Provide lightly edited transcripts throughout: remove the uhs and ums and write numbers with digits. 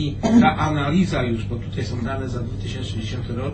I ta analiza już, bo tutaj są dane za 2010 rok,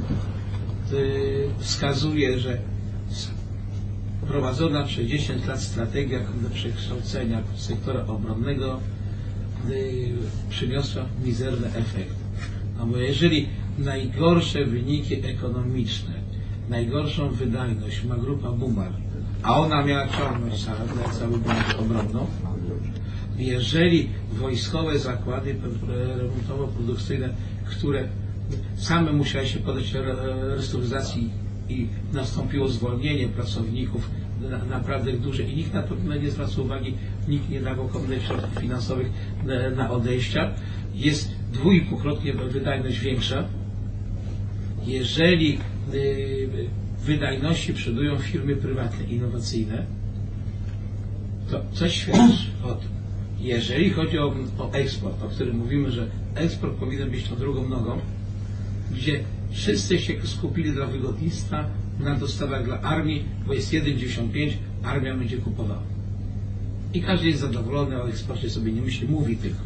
wskazuje, że prowadzona przez 10 lat strategia przekształcenia sektora obronnego przyniosła mizerny efekt. No bo jeżeli najgorsze wyniki ekonomiczne, najgorszą wydajność ma grupa Bumar, a ona miała ciągnąć cały branżę obronną, jeżeli wojskowe zakłady remontowo-produkcyjne, które same musiały się podać restrukturyzacji i nastąpiło zwolnienie pracowników naprawdę duże i nikt na to nie zwracał uwagi, nikt nie dawał kompletnych środków finansowych na odejścia, jest 2,5-krotnie wydajność większa. Jeżeli wydajności przodują firmy prywatne, innowacyjne, to coś świadczy o tym. Jeżeli chodzi o eksport, o którym mówimy, że eksport powinien być tą drugą nogą, gdzie wszyscy się skupili dla wygodnictwa na dostawach dla armii, bo jest 1,95, armia będzie kupowała. I każdy jest zadowolony, o eksporcie sobie nie myśli, mówi tylko.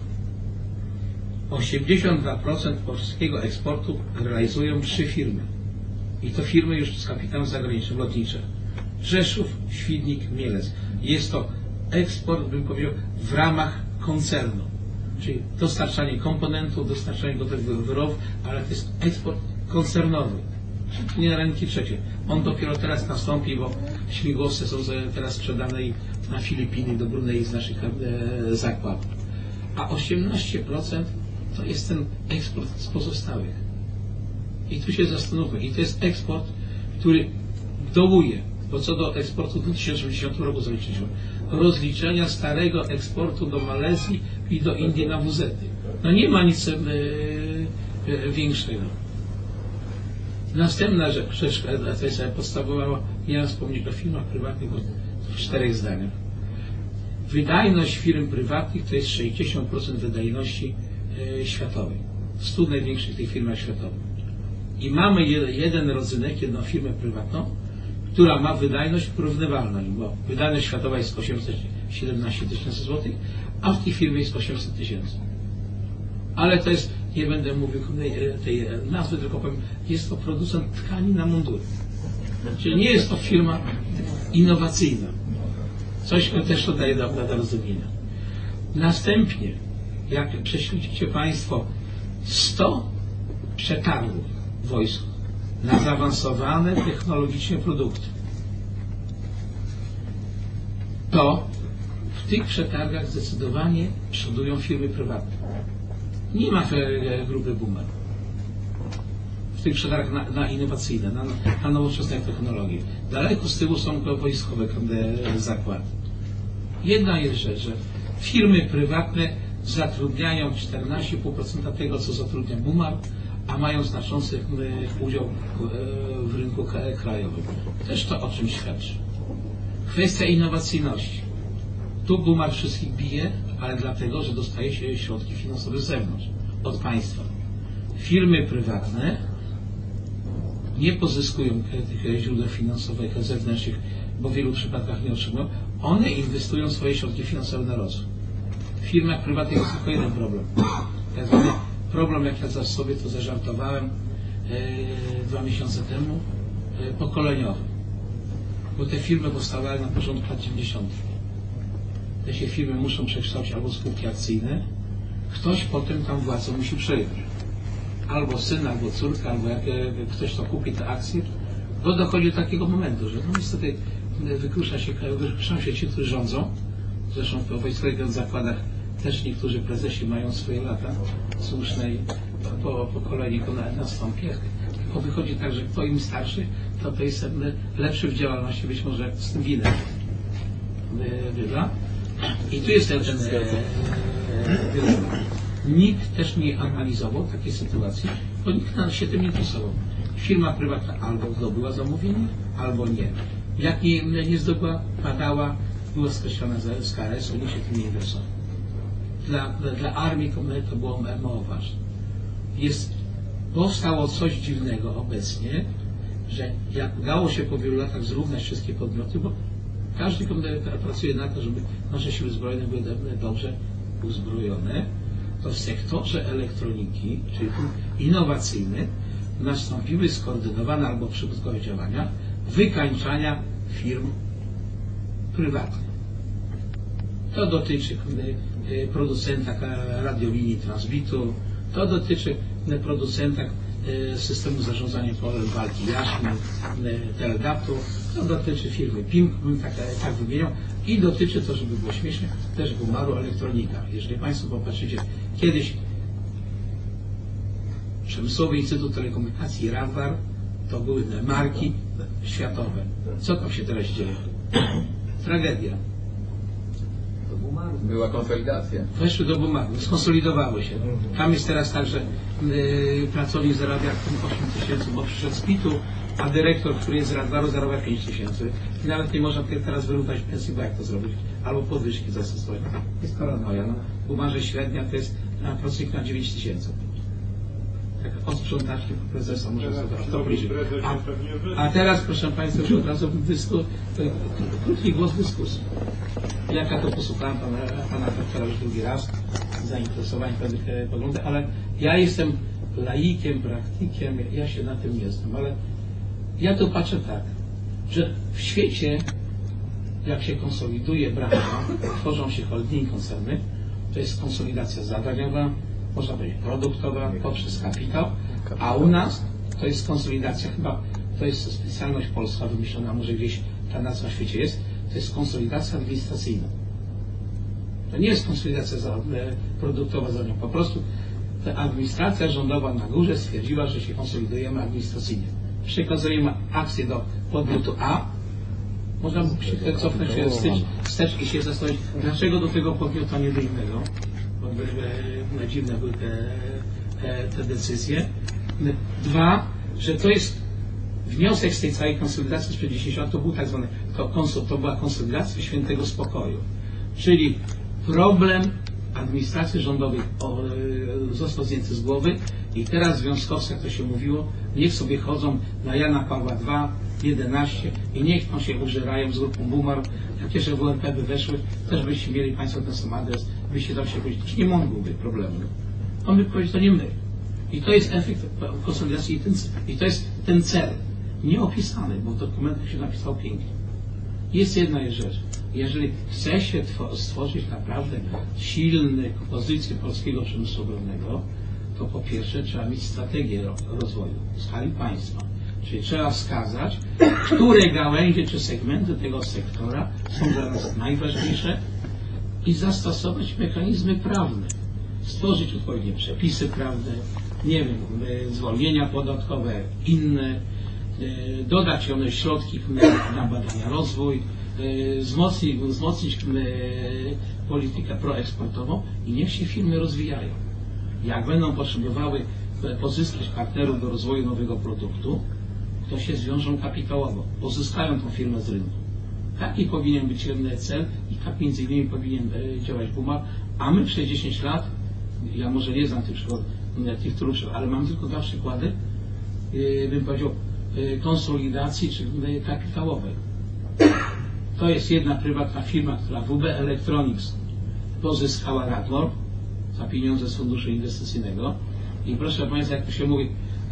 82% polskiego eksportu realizują 3 firmy. I to firmy już z kapitałem zagranicznym, lotnicze. Rzeszów, Świdnik, Mielec. Jest to eksport, bym powiedział, w ramach koncernu. Czyli dostarczanie komponentów, dostarczanie gotowych wyrobów, ale to jest eksport koncernowy. Nie na rynki trzecie. On dopiero teraz nastąpi, bo śmigłowce są teraz sprzedane na Filipiny, do Brunei z naszych zakładów. A 18% to jest ten eksport z pozostałych. I tu się zastanówmy. I to jest eksport, który dołuje. Bo co do eksportu w 2010 roku zaliczyliśmy rozliczenia starego eksportu do Malezji i do Indii na WZ-y. No nie ma nic większego. Następna rzecz, to jest podstawowa, miałem wspomnieć o firmach prywatnych w 4 zdaniach. Wydajność firm prywatnych to jest 60% wydajności światowej. W 100 największych tych firmach światowych. I mamy jeden rodzynek, jedną firmę prywatną, która ma wydajność porównywalną, bo wydajność światowa jest 817 tysięcy złotych, a w tej firmie jest 800 tysięcy. Ale to jest, nie będę mówił tej nazwy, tylko powiem, jest to producent tkani na mundury. Czyli nie jest to firma innowacyjna. Coś też to daje do rozumienia. Następnie, jak prześledzicie Państwo 100 przetargów wojsk na zaawansowane technologicznie produkty, to w tych przetargach zdecydowanie przodują firmy prywatne. Nie ma grupy Bumar. W tych przetargach na innowacyjne, na nowoczesne technologie. Daleko z tyłu są wojskowe zakłady. Jedna jest rzecz, że firmy prywatne zatrudniają 14,5% tego, co zatrudnia Bumar, a mają znaczący udział w rynku krajowym. Też to o czym świadczy. Kwestia innowacyjności. Tu Bumar wszystkich bije, ale dlatego, że dostaje się środki finansowe z zewnątrz, od państwa. Firmy prywatne nie pozyskują tych źródeł finansowych zewnętrznych, bo w wielu przypadkach nie otrzymują. One inwestują swoje środki finansowe na rozwój. W firmach prywatnych jest tylko jeden problem. Problem, jak ja sobie to zażartowałem 2 miesiące temu, pokoleniowy. Bo te firmy powstawały na początku lat 90. Te się firmy muszą przekształcić albo spółki akcyjne. Ktoś potem tam władzę musi przejąć. Albo syn, albo córka, albo jak ktoś to kupi te akcje, bo dochodzi do takiego momentu, że no niestety wykruszają się ci, którzy rządzą. Zresztą w wojskowych zakładach też niektórzy prezesi mają swoje lata słuszne i pokolenie nastąpi. Tylko wychodzi tak, że kto im starszy, to jest lepszy w działalności, być może z tym winem bywa. I tu jest ten nikt też nie analizował takiej sytuacji, bo nikt się tym nie interesował. Firma prywatna albo zdobyła zamówienie, albo nie. Jak nie zdobyła, padała, była skreślona z KRS-u, nikt się tym nie interesował. Dla armii to było mało ważne. Powstało coś dziwnego obecnie, że jak udało się po wielu latach zrównać wszystkie podmioty, bo każdy pracuje na to, żeby nasze siły zbrojne były dobrze uzbrojone, to w sektorze elektroniki, czyli innowacyjnym, nastąpiły skoordynowane albo przypadkowe działania wykańczania firm prywatnych. To dotyczy producenta radiolinii transmitu, to dotyczy producenta systemu zarządzania polem walki jaśmi, teledatu, to dotyczy firmy PIM, bym tak wymieniał, i dotyczy to, żeby było śmieszne, też Bumaru Elektronika. Jeżeli Państwo popatrzycie, kiedyś Przemysłowy Instytut Telekomunikacji, Radar, to były marki światowe. Co tam się teraz dzieje? Tragedia. Była konsolidacja. Weszły do Bumaru, skonsolidowały się. Tam jest teraz tak, że pracownik zarabia 8 000, bo przyszedł z PIT-u, a dyrektor, który jest z Radaru, zarabia 5 000. I nawet nie można teraz wyrównać pensji, bo jak to zrobić? Albo podwyżki zastosować. Jest paranoja. No. W Bumarze średnia to jest na procent na 9 000. Tak od sprzątaczki po prezesa może sobie to bliżej. A teraz, proszę Państwa, już od razu krótki głos dyskusji. Ja to posłuchałem pana doktora już drugi raz, zainteresowań pewnych poglądów, ale ja jestem laikiem, praktykiem, ja się na tym nie znam, ale ja to patrzę tak, że w świecie, jak się konsoliduje branża, tworzą się holdingi, koncerny, to jest konsolidacja zadaniowa, można powiedzieć produktowa, poprzez kapitał, a u nas to jest konsolidacja, chyba to jest specjalność polska wymyślona, może gdzieś ta nazwa w świecie jest, to jest konsolidacja administracyjna. To nie jest konsolidacja produktowa zadaniowa, po prostu ta administracja rządowa na górze stwierdziła, że się konsolidujemy administracyjnie. Przekazujemy akcje do podmiotu A, można by się cofnąć wstecz i się zastanowić, dlaczego do tego podmiotu, a nie do innego. Bo dziwne były te decyzje. Dwa, że to jest wniosek z tej całej konsolidacji sprzed 10 lat, to był tak zwany, to była konsolidacja świętego spokoju. Czyli problem administracji rządowej został zdjęty z głowy i teraz związkowcy, jak to się mówiło, niech sobie chodzą na Jana Pawła II, 11 i niech tam się użerają z grupą Bumar. Jak jeszcze WRP by weszły, też byście mieli Państwo ten sam adres, byście tam się powiedzieć, to nie mógłby problemu. On by powiedział, to nie my. I to jest efekt konsolidacji i to jest ten cel. Nieopisany, bo w dokumentach się napisał pięknie. Jest jedna rzecz. Jeżeli chce się stworzyć naprawdę silne pozycje polskiego przemysłu obronnego, to po pierwsze trzeba mieć strategię rozwoju w skali państwa. Czyli trzeba wskazać, które gałęzie czy segmenty tego sektora są dla nas najważniejsze i zastosować mechanizmy prawne. Stworzyć odpowiednie przepisy prawne, nie wiem, zwolnienia podatkowe, inne, dodać one środki na badania, rozwój, wzmocnić politykę proeksportową i niech się firmy rozwijają. Jak będą potrzebowały pozyskać partnerów do rozwoju nowego produktu, to się zwiążą kapitałowo, pozyskają tą firmę z rynku. Taki powinien być cel i tak między innymi powinien działać Bumar, a my przez 10 lat, ja może nie znam tych trudnych, ale mam tylko 2 przykłady, bym powiedział, konsolidacji czy kapitałowej. To jest jedna prywatna firma, która WB Electronics pozyskała Radmor za pieniądze z funduszu inwestycyjnego i proszę Państwa, jak to się mówi,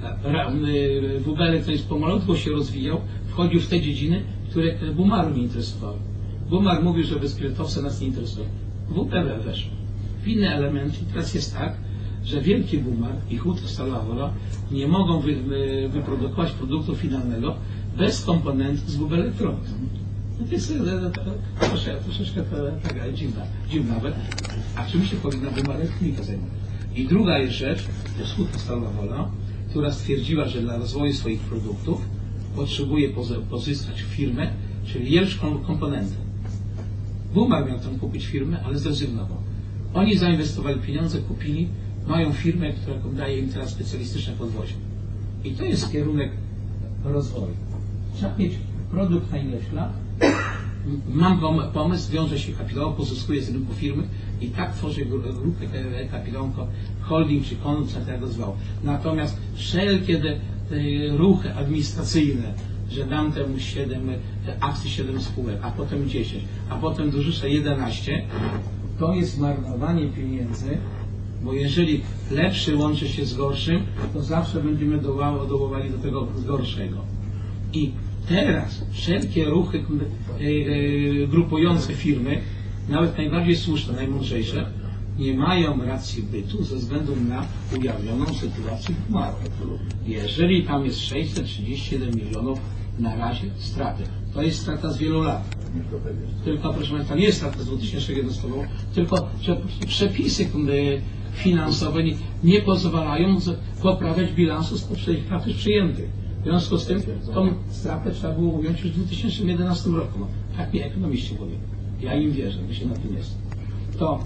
WB Electronics pomalutku się rozwijał, wchodził w te dziedziny, które Bumaru nie interesowały. Bumar mówił, że bezkredytowce nas nie interesują. WB weszło. W inne elementy teraz jest tak, że wielki Bumar i Huta Stalowa nie mogą wyprodukować produktu finalnego bez komponentów z WB Electronics. To jest troszeczkę taka dziwna, a czym się powinna Bumar Elektronika zajmować? I druga jest rzecz, to jest Huta Stalowa, która stwierdziła, że dla rozwoju swoich produktów potrzebuje pozyskać firmę, czyli jelczką komponentę. Bumar miał tam kupić firmę, ale zrezygnował. Oni zainwestowali pieniądze, kupili, mają firmę, która daje im teraz specjalistyczne podwozie. I to jest kierunek rozwoju. Trzeba mieć produkt na ileś lat. Mam pomysł, wiąże się kapitałowo, pozyskuję z rynku firmy i tak tworzę grupę kapitałową, holding czy koncern, jak go zwał. Natomiast wszelkie te ruchy administracyjne, że dam temu 7 akcji, 7 spółek, a potem 10, a potem dorzucę 11, to jest marnowanie pieniędzy Bo jeżeli lepszy łączy się z gorszym, to zawsze będziemy dołowali do tego gorszego. I teraz wszelkie ruchy grupujące firmy, nawet najbardziej słuszne, najmądrzejsze, nie mają racji bytu ze względu na ujawnioną sytuację umaru. Jeżeli tam jest 637 milionów na razie straty, to jest strata z wielu lat. Tylko, proszę Państwa, nie jest strata z 2011, tylko że przepisy finansowe nie pozwalają poprawiać bilansu z poprzednich lat już przyjętych. W związku z tym tą stratę trzeba było ująć już w 2011 roku. No, tak mi ekonomiści mówią. Ja im wierzę, my się na tym jest. To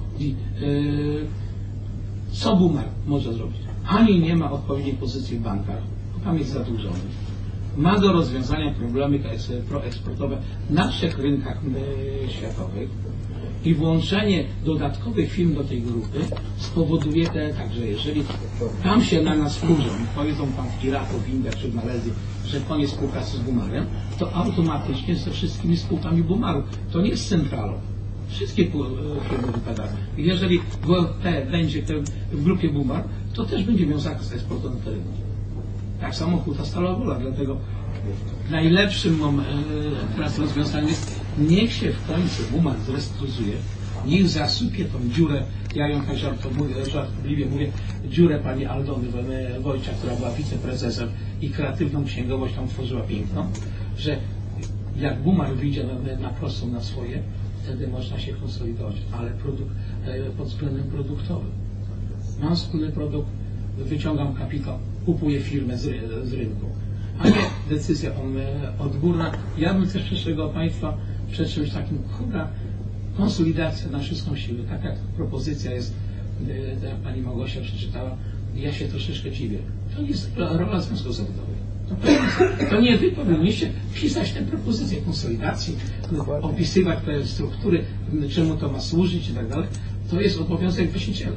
co Boomer może zrobić? Ani nie ma odpowiedniej pozycji w bankach, bo tam jest zadłużony. Ma do rozwiązania problemy proeksportowe na trzech rynkach światowych i włączenie dodatkowych firm do tej grupy spowoduje także, jeżeli tam się na nas wkurzą i powiedzą tam w Iraku, w Indiach czy w Malezji, że koniec współpracy z Boomerem, to automatycznie ze wszystkimi spółkami Boomeru. To nie jest centralą. Wszystkie firmy wypadają. I jeżeli WLP będzie w grupie Boomer, to też będzie miał zakaz eksportu na teren. Tak samo Huta Stalowa, dlatego najlepszym teraz rozwiązaniem jest, niech się w końcu Boomer zrestrukturyzuje, niech zasypie tą dziurę, ja ją tak żartobliwie mówię, dziurę pani Aldony Wojciak, która była wiceprezesem i kreatywną księgowość tam tworzyła piękną, że jak Boomer wyjdzie na prostą na swoje, wtedy można się konsolidować, ale pod względem produktowym. Mam wspólny produkt, wyciągam kapitał, kupuję firmę z rynku, a nie decyzja odgórna. Ja bym też przestrzegał Państwa przed czymś takim, konsolidacja na wszystką siłę, tak jak propozycja jest, jak Pani Małgosia przeczytała, ja się troszeczkę dziwię. To nie jest rola związków zawodowych. To nie wy powinniście pisać tę propozycję konsolidacji, opisywać te struktury, czemu to ma służyć i tak dalej. To jest obowiązek właściciela.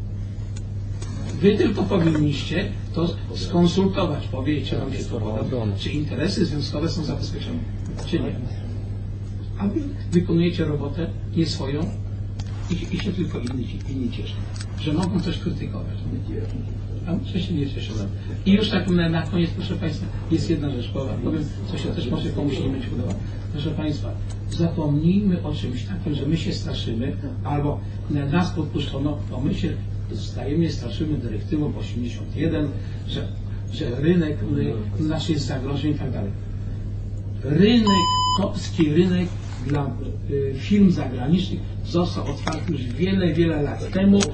Wy tylko powinniście to skonsultować, powiedzieć, czy wam się to podoba, czy interesy związkowe są zabezpieczone, czy nie. A wy wykonujecie robotę nie swoją i się tylko inni cieszą, że mogą coś krytykować. A może się nie cieszą. I już tak na koniec, proszę Państwa, jest jedna rzecz, powiem, co się też może komuś nie będzie podoba. Proszę Państwa, zapomnijmy o czymś takim, że my się straszymy, albo nas podpuszczono, bo my się stajemy, straszymy dyrektywą 81, że rynek nasz jest zagrożony i tak dalej. Polski rynek dla firm zagranicznych został otwarty już wiele lat temu